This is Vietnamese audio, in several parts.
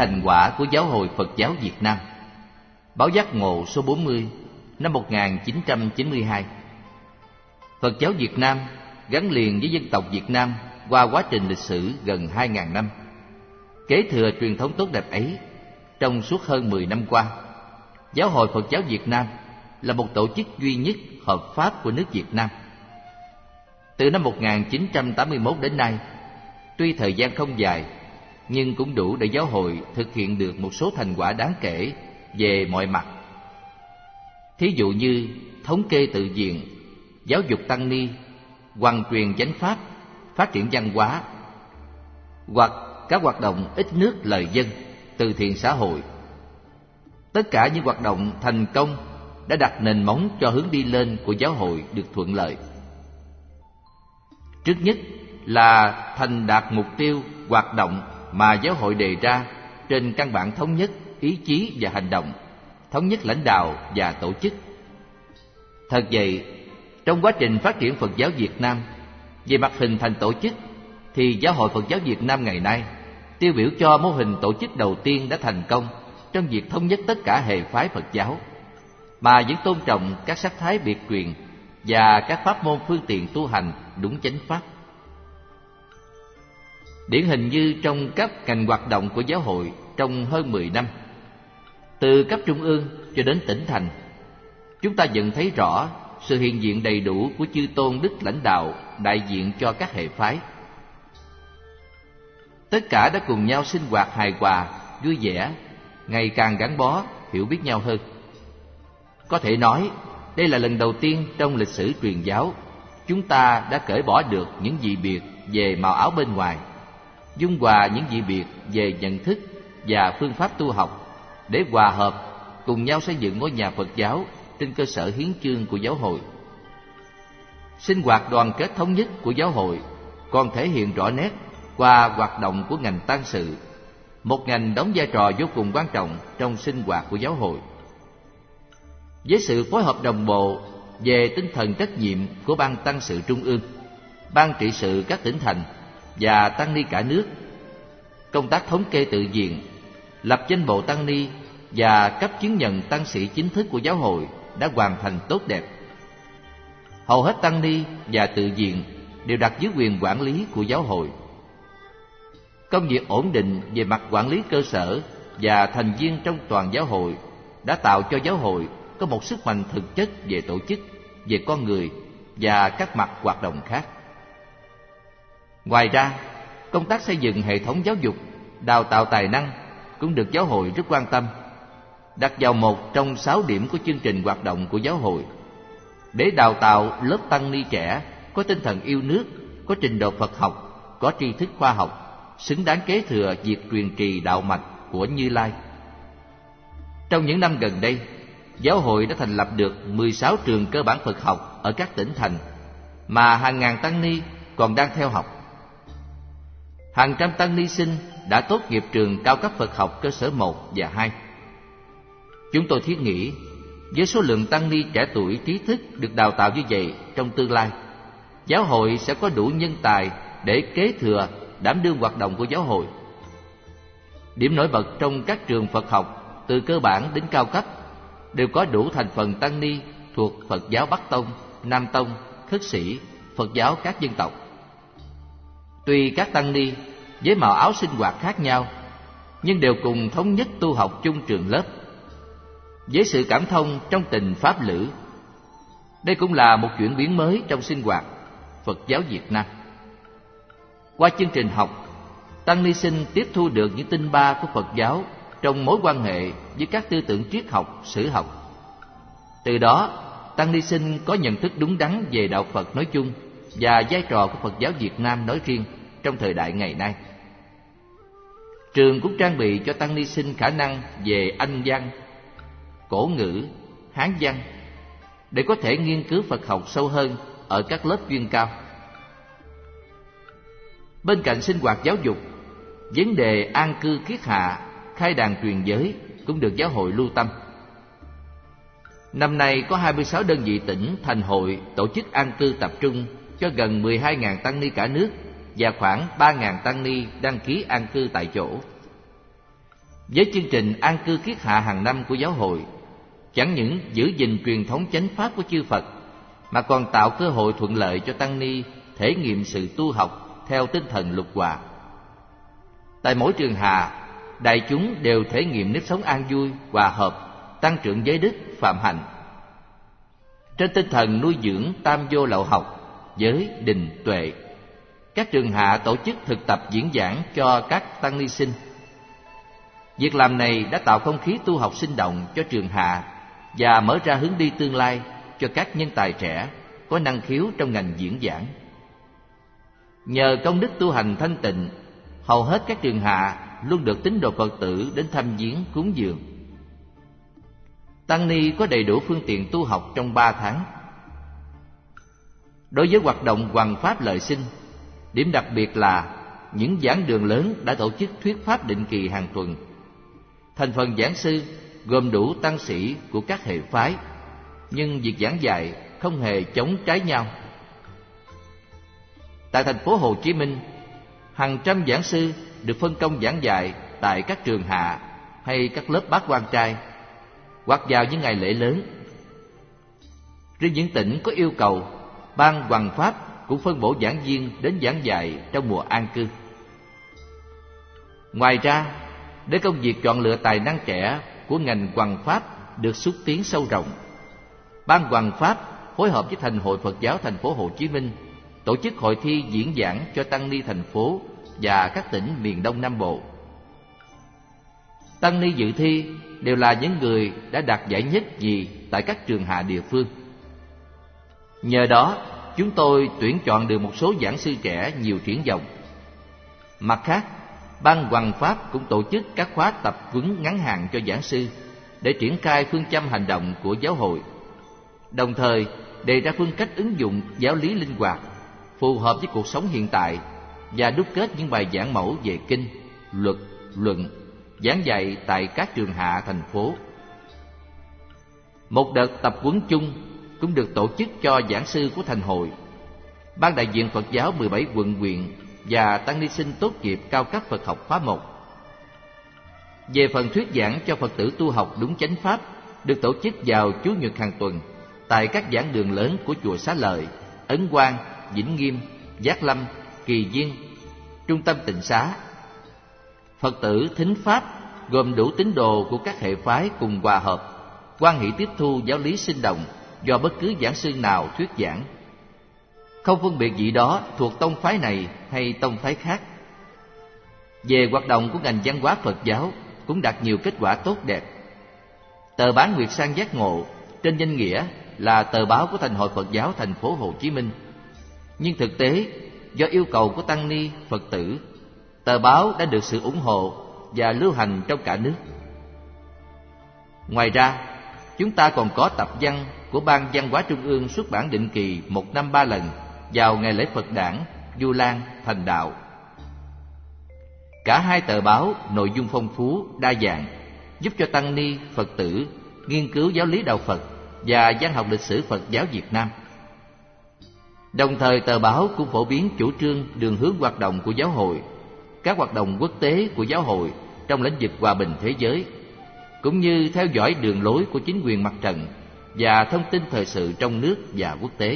thành quả của Giáo hội Phật giáo Việt Nam. Báo Giác Ngộ số 40 năm 1992. Phật giáo Việt Nam gắn liền với dân tộc Việt Nam qua quá trình lịch sử gần 2.000 năm. Kế thừa truyền thống tốt đẹp ấy, trong suốt hơn 10 năm qua, Giáo hội Phật giáo Việt Nam là một tổ chức duy nhất hợp pháp của nước Việt Nam. Từ năm 1981 đến nay, tuy thời gian không dài, nhưng cũng đủ để giáo hội thực hiện được một số thành quả đáng kể về mọi mặt. Thí dụ như thống kê tự viện, giáo dục tăng ni, hoàn truyền chánh pháp, phát triển văn hóa, hoặc các hoạt động ít nước lợi dân, từ thiện xã hội. Tất cả những hoạt động thành công đã đặt nền móng cho hướng đi lên của giáo hội được thuận lợi. Trước nhất là thành đạt mục tiêu hoạt động mà giáo hội đề ra trên căn bản thống nhất ý chí và hành động, thống nhất lãnh đạo và tổ chức. Thật vậy, trong quá trình phát triển Phật giáo Việt Nam, về mặt hình thành tổ chức, thì Giáo hội Phật giáo Việt Nam ngày nay tiêu biểu cho mô hình tổ chức đầu tiên đã thành công trong việc thống nhất tất cả hệ phái Phật giáo, mà vẫn tôn trọng các sắc thái biệt truyền và các pháp môn phương tiện tu hành đúng chánh pháp. Điển hình như trong các ngành hoạt động của giáo hội trong hơn 10 năm, từ cấp trung ương cho đến tỉnh thành, chúng ta nhận thấy rõ sự hiện diện đầy đủ của chư tôn đức lãnh đạo đại diện cho các hệ phái. Tất cả đã cùng nhau sinh hoạt hài hòa, vui vẻ, ngày càng gắn bó, hiểu biết nhau hơn. Có thể nói, đây là lần đầu tiên trong lịch sử truyền giáo, chúng ta đã cởi bỏ được những dị biệt về màu áo bên ngoài, dung hòa những dị biệt về nhận thức và phương pháp tu học, để hòa hợp cùng nhau xây dựng ngôi nhà Phật giáo trên cơ sở hiến chương của giáo hội. Sinh hoạt đoàn kết thống nhất của giáo hội còn thể hiện rõ nét qua hoạt động của ngành tang sự, một ngành đóng vai trò vô cùng quan trọng trong sinh hoạt của giáo hội. Với sự phối hợp đồng bộ về tinh thần trách nhiệm của ban tang sự trung ương, ban trị sự các tỉnh thành và tăng ni cả nước, công tác thống kê tự viện, lập danh bộ tăng ni và cấp chứng nhận tăng sĩ chính thức của giáo hội đã hoàn thành tốt đẹp. Hầu hết tăng ni và tự viện đều đặt dưới quyền quản lý của giáo hội. Công việc ổn định về mặt quản lý cơ sở và thành viên trong toàn giáo hội đã tạo cho giáo hội có một sức mạnh thực chất về tổ chức, về con người và các mặt hoạt động khác. Ngoài ra, công tác xây dựng hệ thống giáo dục, đào tạo tài năng cũng được giáo hội rất quan tâm, đặt vào một trong 6 điểm của chương trình hoạt động của giáo hội, để đào tạo lớp tăng ni trẻ có tinh thần yêu nước, có trình độ Phật học, có tri thức khoa học, xứng đáng kế thừa việc truyền trì đạo mạch của Như Lai. Trong những năm gần đây, giáo hội đã thành lập được 16 trường cơ bản Phật học ở các tỉnh thành, mà hàng ngàn tăng ni còn đang theo học. Hàng trăm tăng ni sinh đã tốt nghiệp trường cao cấp Phật học cơ sở 1 và 2. Chúng tôi thiết nghĩ, với số lượng tăng ni trẻ tuổi trí thức được đào tạo như vậy, trong tương lai, giáo hội sẽ có đủ nhân tài để kế thừa, đảm đương hoạt động của giáo hội. Điểm nổi bật trong các trường Phật học từ cơ bản đến cao cấp đều có đủ thành phần tăng ni thuộc Phật giáo Bắc Tông, Nam Tông, Khất sĩ, Phật giáo các dân tộc. Tuy các tăng ni với màu áo sinh hoạt khác nhau, nhưng đều cùng thống nhất tu học chung trường lớp, với sự cảm thông trong tình pháp lữ. Đây cũng là một chuyển biến mới trong sinh hoạt Phật giáo Việt Nam. Qua chương trình học, tăng ni sinh tiếp thu được những tinh ba của Phật giáo trong mối quan hệ với các tư tưởng triết học, sử học. Từ đó, tăng ni sinh có nhận thức đúng đắn về đạo Phật nói chung và vai trò của Phật giáo Việt Nam nói riêng trong thời đại ngày nay. Trường cũng trang bị cho tăng ni sinh khả năng về Anh văn, cổ ngữ, Hán văn để có thể nghiên cứu Phật học sâu hơn ở các lớp chuyên cao. Bên cạnh sinh hoạt giáo dục, vấn đề an cư kiết hạ, khai đàn truyền giới cũng được giáo hội lưu tâm. Năm nay có 26 đơn vị tỉnh, thành hội tổ chức an cư tập trung cho gần 12.000 tăng ni cả nước và khoảng 3.000 tăng ni đăng ký an cư tại chỗ. Với chương trình an cư kiết hạ hàng năm của giáo hội, chẳng những giữ gìn truyền thống chánh pháp của chư Phật, mà còn tạo cơ hội thuận lợi cho tăng ni thể nghiệm sự tu học theo tinh thần lục hòa. Tại mỗi trường hạ, đại chúng đều thể nghiệm nếp sống an vui, hòa hợp, tăng trưởng giới đức, phạm hạnh. Trên tinh thần nuôi dưỡng tam vô lậu học, giới, định, tuệ, các trường hạ tổ chức thực tập diễn giảng cho các tăng ni sinh. Việc làm này đã tạo không khí tu học sinh động cho trường hạ và mở ra hướng đi tương lai cho các nhân tài trẻ có năng khiếu trong ngành diễn giảng. Nhờ công đức tu hành thanh tịnh, hầu hết các trường hạ luôn được tín đồ Phật tử đến thăm viếng cúng dường. Tăng ni có đầy đủ phương tiện tu học trong 3 tháng. Đối với hoạt động hoằng pháp lợi sinh, điểm đặc biệt là những giảng đường lớn đã tổ chức thuyết pháp định kỳ hàng tuần. Thành phần giảng sư gồm đủ tăng sĩ của các hệ phái, nhưng việc giảng dạy không hề chống trái nhau. Tại thành phố Hồ Chí Minh, hàng trăm giảng sư được phân công giảng dạy tại các trường hạ hay các lớp bát quan trai, hoặc vào những ngày lễ lớn. Riêng những tỉnh có yêu cầu, ban hoằng pháp cũng phân bổ giảng viên đến giảng dạy trong mùa an cư. Ngoài ra, để công việc chọn lựa tài năng trẻ của ngành hoằng pháp được xúc tiến sâu rộng, ban hoằng pháp phối hợp với Thành hội Phật giáo thành phố Hồ Chí Minh tổ chức hội thi diễn giảng cho tăng ni thành phố và các tỉnh miền Đông Nam Bộ. Tăng ni dự thi đều là những người đã đạt giải nhất nhì tại các trường hạ địa phương. Nhờ đó, chúng tôi tuyển chọn được một số giảng sư trẻ nhiều triển vọng. Mặt khác, ban hoằng pháp cũng tổ chức các khóa tập huấn ngắn hạn cho giảng sư để triển khai phương châm hành động của giáo hội, đồng thời đề ra phương cách ứng dụng giáo lý linh hoạt phù hợp với cuộc sống hiện tại và đúc kết những bài giảng mẫu về kinh, luật, luận giảng dạy tại các trường hạ thành phố. Một đợt tập huấn chung cũng được tổ chức cho giảng sư của Thành hội, ban đại diện Phật giáo 17 quận huyện và tăng ni sinh tốt nghiệp cao cấp Phật học khóa 1. Về phần thuyết giảng cho Phật tử tu học đúng chánh pháp, được tổ chức vào Chủ nhật hàng tuần tại các giảng đường lớn của chùa Xá Lợi, Ấn Quang, Vĩnh Nghiêm, Giác Lâm, Kỳ Viên, Trung tâm Tịnh Xá. Phật tử thính pháp gồm đủ tín đồ của các hệ phái cùng hòa hợp, hoan hỷ tiếp thu giáo lý sinh động do bất cứ giảng sư nào thuyết giảng, không phân biệt gì đó thuộc tông phái này hay tông phái khác. Về hoạt động của ngành văn hóa Phật giáo cũng đạt nhiều kết quả tốt đẹp. Tờ báo Nguyệt Sang Giác Ngộ trên danh nghĩa là tờ báo của Thành hội Phật giáo thành phố Hồ Chí Minh, nhưng thực tế do yêu cầu của tăng ni Phật tử, tờ báo đã được sự ủng hộ và lưu hành trong cả nước. Ngoài ra, chúng ta còn có tập văn của Ban Văn hóa Trung ương xuất bản định kỳ 1 năm 3 lần vào ngày lễ Phật đản, Vu Lan, Thành đạo. Cả hai tờ báo nội dung phong phú, đa dạng, giúp cho tăng ni Phật tử nghiên cứu giáo lý đạo Phật và văn học lịch sử Phật giáo Việt Nam. Đồng thời tờ báo cũng phổ biến chủ trương đường hướng hoạt động của giáo hội, các hoạt động quốc tế của giáo hội trong lĩnh vực hòa bình thế giới, cũng như theo dõi đường lối của chính quyền mặt trận và thông tin thời sự trong nước và quốc tế.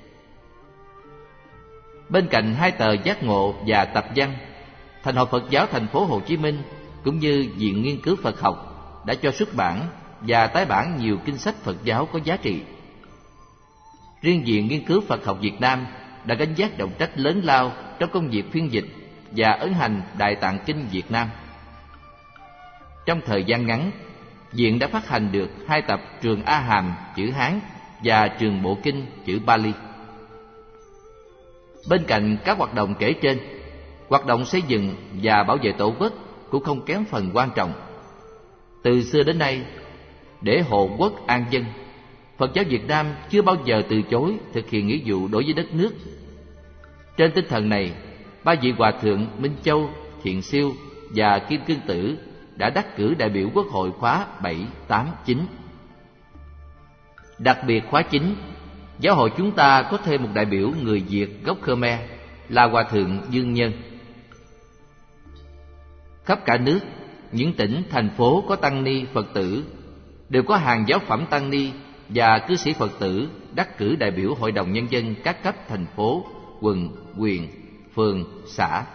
Bên cạnh hai tờ Giác Ngộ và tập văn, Thành hội Phật giáo thành phố Hồ Chí Minh cũng như Viện Nghiên cứu Phật học đã cho xuất bản và tái bản nhiều kinh sách Phật giáo có giá trị. Riêng Viện Nghiên cứu Phật học Việt Nam đã gánh vác trọng trách lớn lao trong công việc phiên dịch và ấn hành Đại Tạng Kinh Việt Nam. Trong thời gian ngắn, Viện đã phát hành được 2 tập Trường A Hàm chữ Hán và Trường Bộ Kinh chữ Pali. Bên cạnh các hoạt động kể trên, hoạt động xây dựng và bảo vệ Tổ quốc cũng không kém phần quan trọng. Từ xưa đến nay, để hộ quốc an dân, Phật giáo Việt Nam chưa bao giờ từ chối thực hiện nghĩa vụ đối với đất nước. Trên tinh thần này, 3 vị hòa thượng Minh Châu, Thiện Siêu và Kim Cương Tử đã đắc cử đại biểu Quốc hội khóa 7, 8, 9. Đặc biệt khóa 9, giáo hội chúng ta có thêm một đại biểu người Việt gốc Khmer là Hòa thượng Dương Nhân. Khắp cả nước, những tỉnh, thành phố có tăng ni Phật tử đều có hàng giáo phẩm tăng ni và cư sĩ Phật tử đắc cử đại biểu Hội đồng Nhân dân các cấp thành phố, quận, huyện, phường, xã.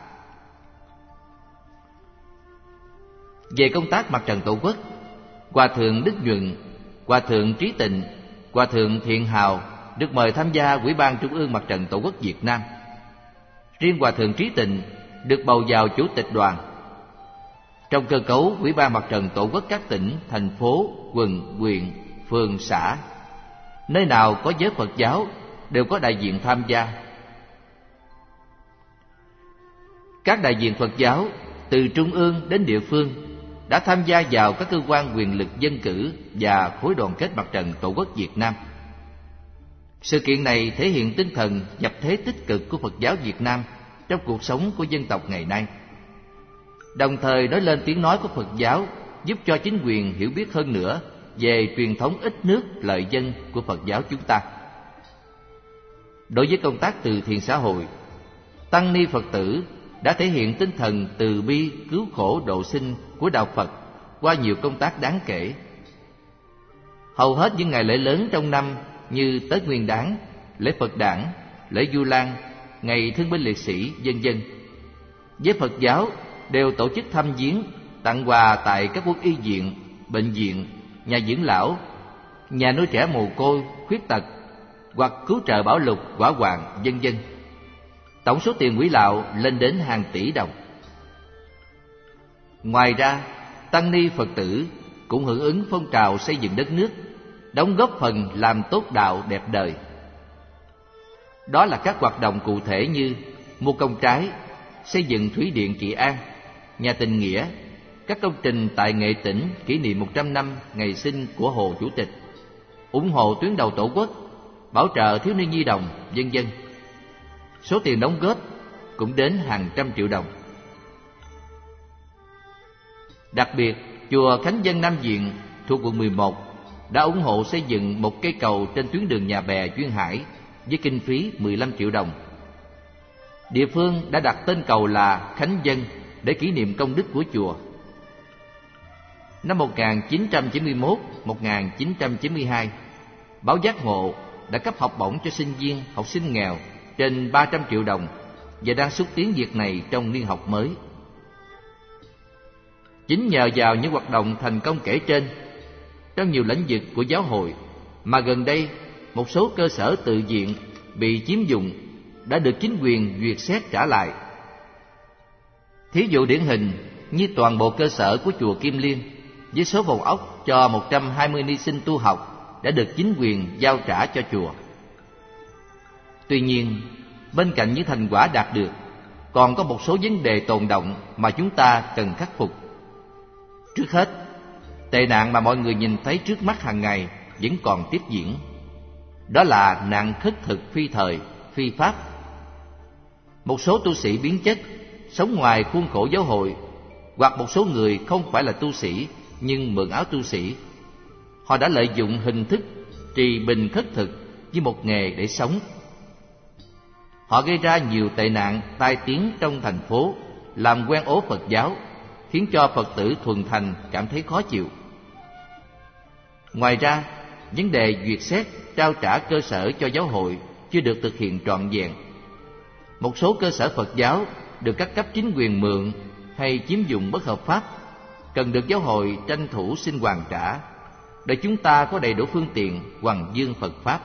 Về công tác mặt trận Tổ quốc, Hòa thượng Đức Nhuận, Hòa thượng Trí Tịnh, Hòa thượng Thiện Hào được mời tham gia Ủy ban Trung ương Mặt trận Tổ quốc Việt Nam. Riêng Hòa thượng Trí Tịnh được bầu vào chủ tịch đoàn. Trong cơ cấu Ủy ban Mặt trận Tổ quốc các tỉnh, thành phố, quận, huyện, phường, xã, nơi nào có giới Phật giáo đều có đại diện tham gia. Các đại diện Phật giáo từ trung ương đến địa phương đã tham gia vào các cơ quan quyền lực dân cử và khối đoàn kết Mặt trận Tổ quốc Việt Nam. Sự kiện này thể hiện tinh thần nhập thế tích cực của Phật giáo Việt Nam trong cuộc sống của dân tộc ngày nay, đồng thời nói lên tiếng nói của Phật giáo, giúp cho chính quyền hiểu biết hơn nữa về truyền thống ít nước lợi dân của Phật giáo chúng ta. Đối với công tác từ thiện xã hội, tăng ni Phật tử đã thể hiện tinh thần từ bi cứu khổ độ sinh của đạo Phật qua nhiều công tác đáng kể. Hầu hết những ngày lễ lớn trong năm như Tết Nguyên Đán, lễ Phật Đản, lễ Vu Lan, ngày Thương binh liệt sĩ, vân vân, với Phật giáo đều tổ chức thăm viếng, tặng quà tại các quốc y viện, bệnh viện, nhà dưỡng lão, nhà nuôi trẻ mồ côi, khuyết tật hoặc cứu trợ bão lụt, hỏa hoạn, vân vân. Tổng số tiền quỹ lạo lên đến hàng tỷ đồng. Ngoài ra, tăng ni Phật tử cũng hưởng ứng phong trào xây dựng đất nước, đóng góp phần làm tốt đạo đẹp đời. Đó là các hoạt động cụ thể như mua công trái, xây dựng thủy điện Trị An, nhà tình nghĩa, các công trình tại Nghệ Tĩnh kỷ niệm 100 năm ngày sinh của Hồ Chủ tịch, ủng hộ tuyến đầu Tổ quốc, bảo trợ thiếu niên nhi đồng, vân vân. Số tiền đóng góp cũng đến hàng trăm triệu đồng. Đặc biệt, chùa Khánh Vân Nam Diện thuộc quận 11 đã ủng hộ xây dựng một cây cầu trên tuyến đường Nhà Bè Duyên Hải với kinh phí 15 triệu đồng. Địa phương đã đặt tên cầu là Khánh Vân để kỷ niệm công đức của chùa. Năm 1991-1992, báo Giác Ngộ đã cấp học bổng cho sinh viên, học sinh nghèo trên 300 triệu đồng và đang xúc tiến việc này trong niên học mới. Chính nhờ vào những hoạt động thành công kể trên, trong nhiều lĩnh vực của giáo hội mà gần đây một số cơ sở tự viện bị chiếm dụng đã được chính quyền duyệt xét trả lại. Thí dụ điển hình như toàn bộ cơ sở của chùa Kim Liên với số phòng ốc cho 120 ni sinh tu học đã được chính quyền giao trả cho chùa. Tuy nhiên, bên cạnh những thành quả đạt được, còn có một số vấn đề tồn đọng mà chúng ta cần khắc phục. Trước hết, tệ nạn mà mọi người nhìn thấy trước mắt hàng ngày vẫn còn tiếp diễn. Đó là nạn khất thực phi thời, phi pháp. Một số tu sĩ biến chất, sống ngoài khuôn khổ giáo hội, hoặc một số người không phải là tu sĩ nhưng mượn áo tu sĩ. Họ đã lợi dụng hình thức trì bình khất thực như một nghề để sống. Họ gây ra nhiều tệ nạn tai tiếng trong thành phố, làm quen ố Phật giáo, khiến cho Phật tử thuần thành cảm thấy khó chịu. Ngoài ra, vấn đề duyệt xét trao trả cơ sở cho giáo hội chưa được thực hiện trọn vẹn. Một số cơ sở Phật giáo được các cấp chính quyền mượn hay chiếm dụng bất hợp pháp, cần được giáo hội tranh thủ xin hoàn trả, để chúng ta có đầy đủ phương tiện hoằng dương Phật Pháp.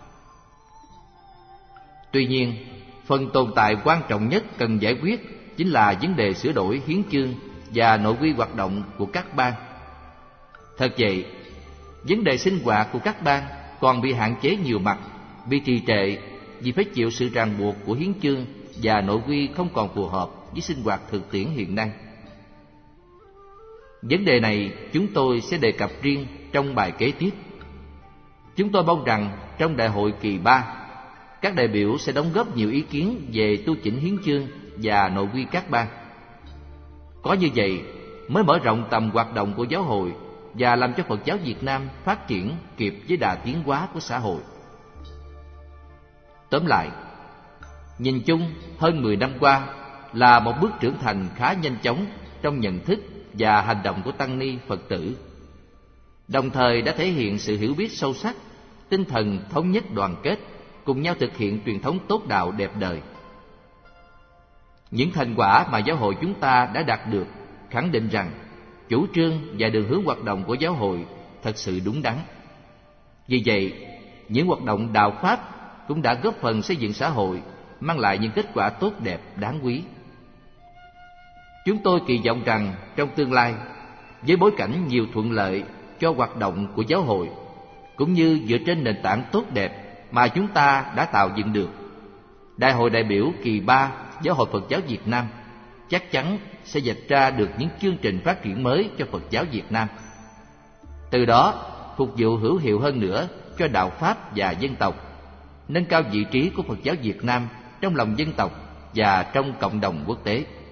Tuy nhiên, phần tồn tại quan trọng nhất cần giải quyết chính là vấn đề sửa đổi hiến chương và nội quy hoạt động của các ban. Thật vậy, vấn đề sinh hoạt của các ban còn bị hạn chế nhiều mặt, bị trì trệ vì phải chịu sự ràng buộc của hiến chương và nội quy không còn phù hợp với sinh hoạt thực tiễn hiện nay. Vấn đề này chúng tôi sẽ đề cập riêng trong bài kế tiếp. Chúng tôi mong rằng trong đại hội kỳ 3, các đại biểu sẽ đóng góp nhiều ý kiến về tu chỉnh hiến chương và nội quy các ban. Có như vậy mới mở rộng tầm hoạt động của giáo hội và làm cho Phật giáo Việt Nam phát triển kịp với đà tiến hóa của xã hội. Tóm lại, nhìn chung hơn 10 năm qua là một bước trưởng thành khá nhanh chóng trong nhận thức và hành động của tăng ni Phật tử, đồng thời đã thể hiện sự hiểu biết sâu sắc, tinh thần thống nhất đoàn kết, cùng nhau thực hiện truyền thống tốt đạo đẹp đời. Những thành quả mà giáo hội chúng ta đã đạt được khẳng định rằng chủ trương và đường hướng hoạt động của giáo hội thật sự đúng đắn. Vì vậy, những hoạt động đạo pháp cũng đã góp phần xây dựng xã hội, mang lại những kết quả tốt đẹp đáng quý. Chúng tôi kỳ vọng rằng trong tương lai, với bối cảnh nhiều thuận lợi cho hoạt động của giáo hội, cũng như dựa trên nền tảng tốt đẹp mà chúng ta đã tạo dựng được, Đại hội đại biểu kỳ 3 Giáo hội Phật giáo Việt Nam chắc chắn sẽ vạch ra được những chương trình phát triển mới cho Phật giáo Việt Nam. Từ đó, phục vụ hữu hiệu hơn nữa cho đạo Pháp và dân tộc, nâng cao vị trí của Phật giáo Việt Nam trong lòng dân tộc và trong cộng đồng quốc tế.